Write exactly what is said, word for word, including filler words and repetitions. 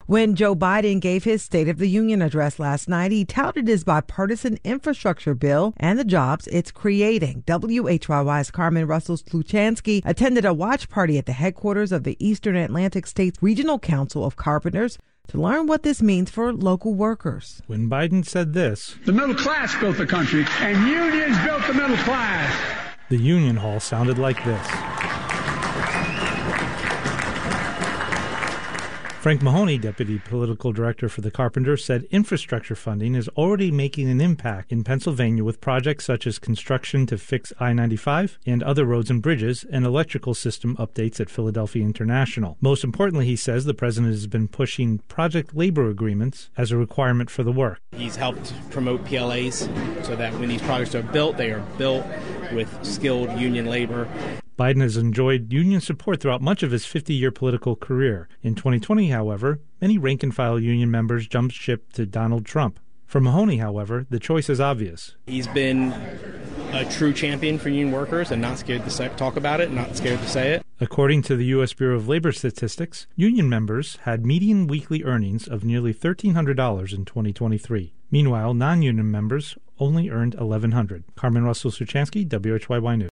When Joe Biden gave his State of the Union address last night, he touted his bipartisan infrastructure bill and the jobs it's creating. W H Y Y's Carmen Russell-Sluchansky attended a watch party at the headquarters of the Eastern Atlantic States Regional Council of Carpenters to learn what this means for local workers. When Biden said this, "The middle class built the country, and unions built the middle class," the Union Hall sounded like this. Frank Mahoney, Deputy Political Director for the Carpenters, said infrastructure funding is already making an impact in Pennsylvania with projects such as construction to fix I ninety-five and other roads and bridges and electrical system updates at Philadelphia International. Most importantly, he says the president has been pushing project labor agreements as a requirement for the work. He's helped promote P L As so that when these projects are built, they are built with skilled union labor. Biden has enjoyed union support throughout much of his fifty-year political career. In twenty twenty, however, many rank-and-file union members jumped ship to Donald Trump. For Mahoney, however, the choice is obvious. He's been a true champion for union workers and not scared to say, talk about it, not scared to say it. According to the U S Bureau of Labor Statistics, union members had median weekly earnings of nearly thirteen hundred dollars in twenty twenty-three. Meanwhile, non-union members only earned eleven hundred dollars. Carmen Russell-Sluchansky, W H Y Y News.